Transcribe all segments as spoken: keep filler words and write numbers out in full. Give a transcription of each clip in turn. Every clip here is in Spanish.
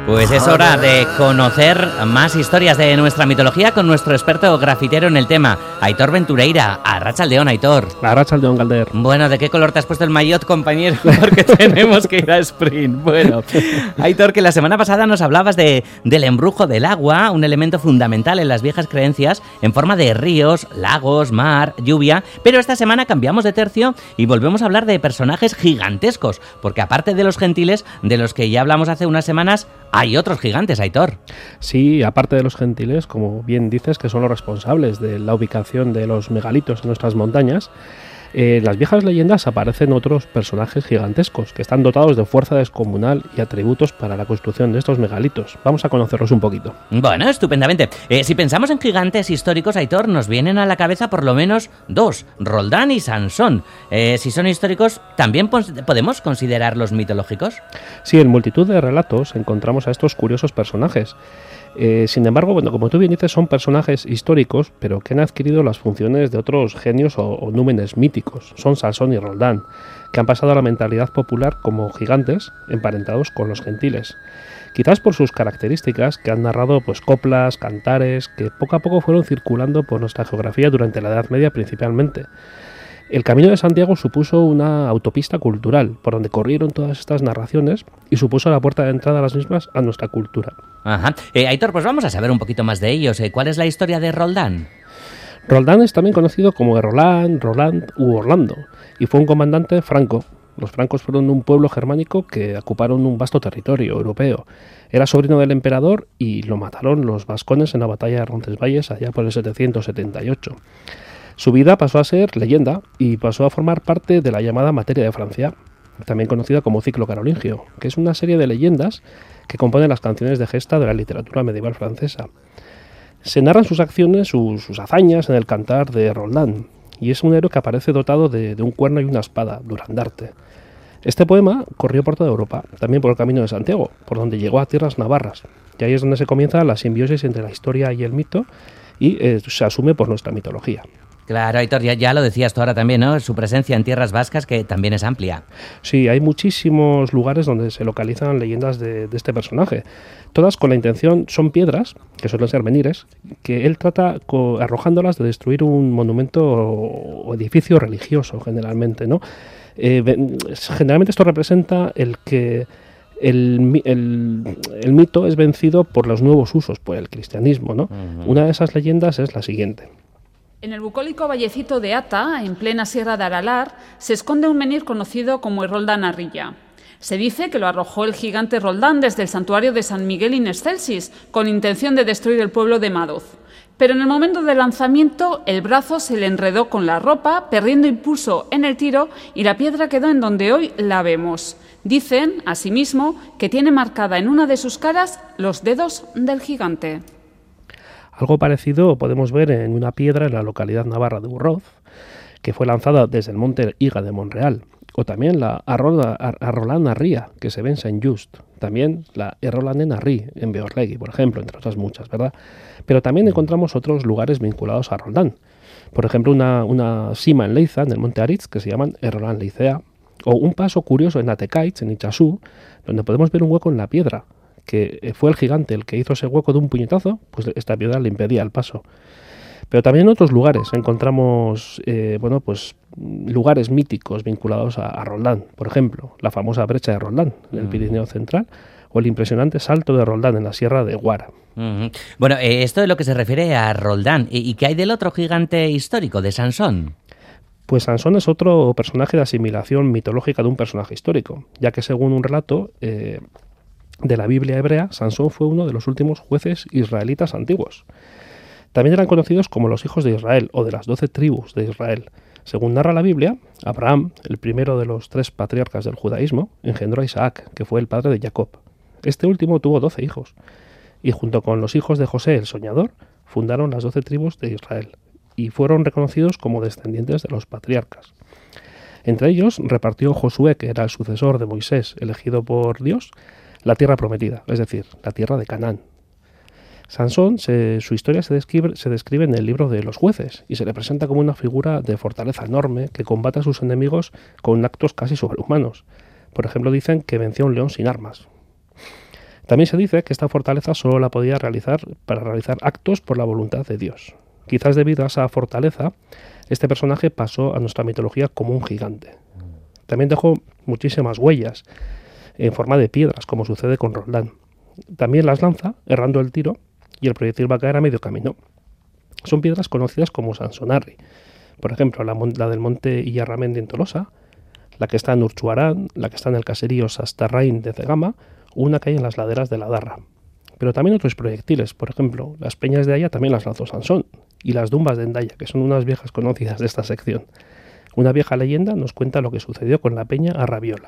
Pues es hora de conocer más historias de nuestra mitología con nuestro experto grafitero en el tema, Aitor Ventureira. Arratsaldeon, Aitor. Arratsaldeon, Galder. Bueno, ¿de qué color te has puesto el maillot, compañero? Porque tenemos que ir a sprint. Bueno, Aitor, que la semana pasada nos hablabas de, del embrujo del agua, un elemento fundamental en las viejas creencias, en forma de ríos, lagos, mar, lluvia, pero esta semana cambiamos de tercio y volvemos a hablar de personajes gigantescos, porque aparte de los gentiles, de los que ya hablamos hace unas semanas, hay otros gigantes, Aitor. Sí, aparte de los gentiles, como bien dices, que son los responsables de la ubicación de los megalitos en nuestras montañas, eh, en las viejas leyendas aparecen otros personajes gigantescos que están dotados de fuerza descomunal y atributos para la construcción de estos megalitos. Vamos a conocerlos un poquito. Bueno, estupendamente. Eh, si pensamos en gigantes históricos, Aitor, nos vienen a la cabeza por lo menos dos, Roldán y Sansón. Eh, si son históricos, ¿también podemos considerarlos mitológicos? Sí, en multitud de relatos encontramos a estos curiosos personajes. Eh, sin embargo, bueno, como tú bien dices, son personajes históricos, pero que han adquirido las funciones de otros genios o, o númenes míticos. Son Sansón y Roldán, que han pasado a la mentalidad popular como gigantes emparentados con los gentiles. Quizás por sus características, que han narrado pues coplas, cantares, que poco a poco fueron circulando por nuestra geografía durante la Edad Media principalmente. El Camino de Santiago supuso una autopista cultural, por donde corrieron todas estas narraciones y supuso la puerta de entrada a las mismas a nuestra cultura. Ajá. Eh, Aitor, pues vamos a saber un poquito más de ellos. Eh, ¿Cuál es la historia de Roldán? Roldán es también conocido como Roland, Roland u Orlando, y fue un comandante franco. Los francos fueron un pueblo germánico que ocuparon un vasto territorio europeo. Era sobrino del emperador y lo mataron los vascones en la batalla de Roncesvalles allá por el setecientos setenta y ocho. Su vida pasó a ser leyenda y pasó a formar parte de la llamada Materia de Francia, también conocida como ciclo carolingio, que es una serie de leyendas que componen las canciones de gesta de la literatura medieval francesa. Se narran sus acciones, sus, sus hazañas en el cantar de Roldán, y es un héroe que aparece dotado de, de un cuerno y una espada, Durandarte. Este poema corrió por toda Europa, también por el Camino de Santiago, por donde llegó a tierras navarras, y ahí es donde se comienza la simbiosis entre la historia y el mito, y eh, se asume por nuestra mitología. Claro, Aitor, ya, ya lo decías tú ahora también, ¿no? Su presencia en tierras vascas, que también es amplia. Sí, hay muchísimos lugares donde se localizan leyendas de, de este personaje. Todas con la intención, son piedras, que suelen ser menires, que él trata co- arrojándolas de destruir un monumento o edificio religioso, generalmente, ¿no? Eh, generalmente esto representa el que el, el, el mito es vencido por los nuevos usos, por el cristianismo, ¿no? Uh-huh. Una de esas leyendas es la siguiente. En el bucólico vallecito de Ata, en plena sierra de Aralar, se esconde un menhir conocido como el Roldán Arrilla. Se dice que lo arrojó el gigante Roldán desde el santuario de San Miguel in Excelsis, con intención de destruir el pueblo de Madoz. Pero en el momento del lanzamiento, el brazo se le enredó con la ropa, perdiendo impulso en el tiro, y la piedra quedó en donde hoy la vemos. Dicen, asimismo, que tiene marcada en una de sus caras los dedos del gigante. Algo parecido podemos ver en una piedra en la localidad navarra de Urroz, que fue lanzada desde el monte Higa de Monreal, o también la Arrolan Arría, que se ve en Saint Just, también la Errolan Arrí en Beorlegui, por ejemplo, entre otras muchas, ¿verdad? Pero también encontramos otros lugares vinculados a Roldán. Por ejemplo, una, una cima en Leiza, en el monte Aritz, que se llaman Errolan Leicea, o un paso curioso en Atecaitz, en Ichasú, donde podemos ver un hueco en la piedra, que fue el gigante el que hizo ese hueco de un puñetazo, pues esta piedra le impedía el paso. Pero también en otros lugares encontramos eh, bueno, pues, lugares míticos vinculados a, a Roldán. Por ejemplo, la famosa brecha de Roldán en el Pirineo Central, o el impresionante salto de Roldán en la sierra de Guara. Uh-huh. Bueno, eh, esto es lo que se refiere a Roldán. ¿Y, y qué hay del otro gigante histórico, de Sansón? Pues Sansón es otro personaje de asimilación mitológica de un personaje histórico, ya que según un relato Eh, de la Biblia hebrea, Sansón fue uno de los últimos jueces israelitas antiguos. También eran conocidos como los hijos de Israel o de las doce tribus de Israel. Según narra la Biblia, Abraham, el primero de los tres patriarcas del judaísmo, engendró a Isaac, que fue el padre de Jacob. Este último tuvo doce hijos, y junto con los hijos de José el soñador, fundaron las doce tribus de Israel, y fueron reconocidos como descendientes de los patriarcas. Entre ellos repartió Josué, que era el sucesor de Moisés, elegido por Dios, la tierra prometida, es decir, la tierra de Canaán. Sansón, se, su historia se describe, se describe en el libro de los jueces y se le presenta como una figura de fortaleza enorme que combate a sus enemigos con actos casi sobrehumanos. Por ejemplo, dicen que venció a un león sin armas. También se dice que esta fortaleza solo la podía realizar para realizar actos por la voluntad de Dios. Quizás debido a esa fortaleza, este personaje pasó a nuestra mitología como un gigante. También dejó muchísimas huellas en forma de piedras, como sucede con Roldán. También las lanza, errando el tiro, y el proyectil va a caer a medio camino. Son piedras conocidas como Sansonarri. Por ejemplo, la, la del monte Iyarramendi en Tolosa, la que está en Urchuarán, la que está en el caserío Sastarrain de Cegama, o una que hay en las laderas de la Darra. Pero también otros proyectiles, por ejemplo, las peñas de Haya también las lanzó Sansón, y las dumbas de Endaya, que son unas viejas conocidas de esta sección. Una vieja leyenda nos cuenta lo que sucedió con la peña Arrabiola.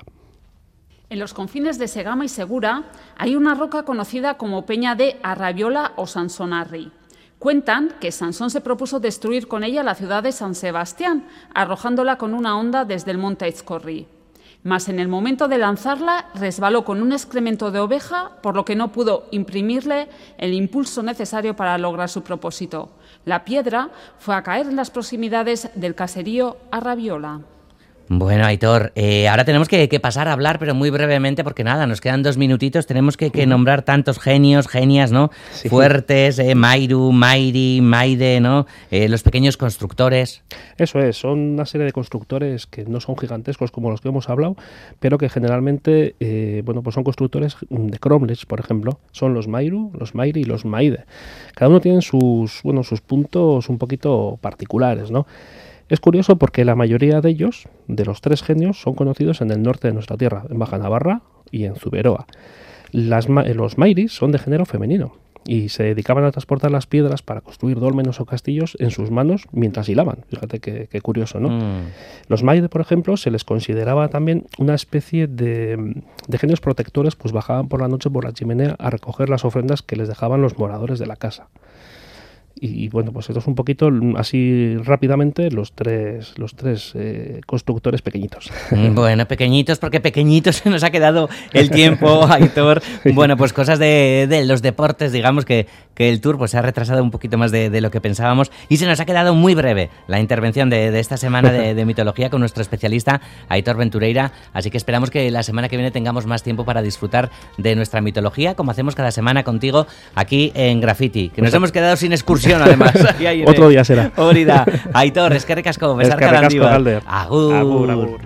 En los confines de Segama y Segura hay una roca conocida como Peña de Arrabiola o Sansonarri. Cuentan que Sansón se propuso destruir con ella la ciudad de San Sebastián, arrojándola con una honda desde el monte Ezcorri. Mas en el momento de lanzarla resbaló con un excremento de oveja, por lo que no pudo imprimirle el impulso necesario para lograr su propósito. La piedra fue a caer en las proximidades del caserío Arrabiola. Bueno, Aitor, eh, ahora tenemos que, que pasar a hablar, pero muy brevemente, porque nada, nos quedan dos minutitos, tenemos que, que nombrar tantos genios, genias, ¿no? Sí. Fuertes, eh, Mairu, Mairi, Maide, ¿no? Eh, los pequeños constructores. Eso es, son una serie de constructores que no son gigantescos como los que hemos hablado, pero que generalmente, eh, bueno, pues son constructores de cromlechs, por ejemplo, son los Mairu, los Mairi y los Maide. Cada uno tiene sus, bueno, sus puntos un poquito particulares, ¿no? Es curioso porque la mayoría de ellos, de los tres genios, son conocidos en el norte de nuestra tierra, en Baja Navarra y en Zuberoa. Las, los Mairis son de género femenino y se dedicaban a transportar las piedras para construir dólmenes o castillos en sus manos mientras hilaban. Fíjate qué, qué curioso, ¿no? Mm. Los Maide, por ejemplo, se les consideraba también una especie de, de genios protectores, pues bajaban por la noche por la chimenea a recoger las ofrendas que les dejaban los moradores de la casa. Y bueno, pues esto es un poquito, así rápidamente, los tres los tres eh, constructores pequeñitos. Bueno, pequeñitos, porque pequeñitos se nos ha quedado el tiempo, Aitor. Bueno, pues cosas de, de los deportes, digamos que, que el Tour pues se ha retrasado un poquito más de, de lo que pensábamos y se nos ha quedado muy breve la intervención de, de esta semana de, de mitología con nuestro especialista, Aitor Ventureira. Así que esperamos que la semana que viene tengamos más tiempo para disfrutar de nuestra mitología, como hacemos cada semana contigo aquí en Graffiti, que nos hemos quedado sin excursión. Además, otro día será. Hori da. Aitor, eskerrik asko, besarka handia. Agur, agur.